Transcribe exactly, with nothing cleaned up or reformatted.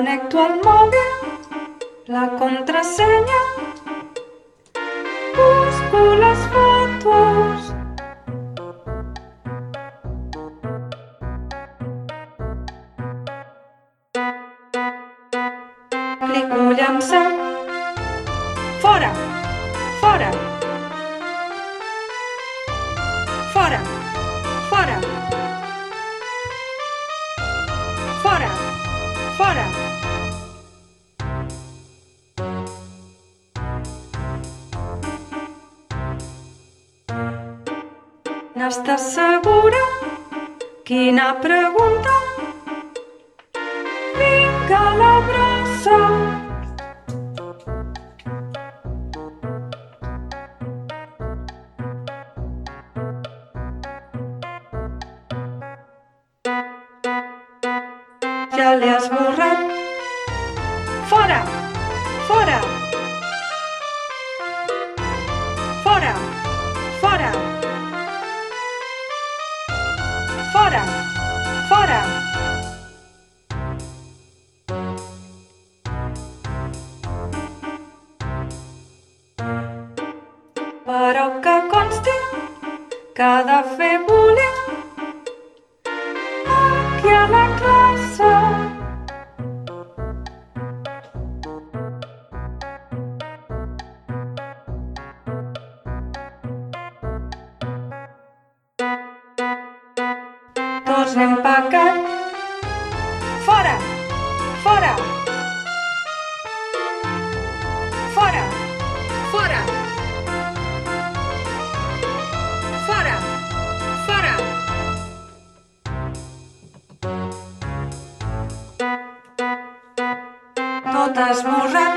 Connecto al mòbil la contrasenya, busco les fotos. Clico llançar. Fora, fora. Fora, fora. Fora, fora. N'estàs segura? Quina pregunta? Vinga, l'abraça. Ja l'he esborrat. Fora, fora. Fora, fora. Fora, fora. Però que consti que ha de fer bullying aquí a la classe. Tots n'hem pecat. Fora, fora. Fora, fora. Fora, fora. Tot esborrat.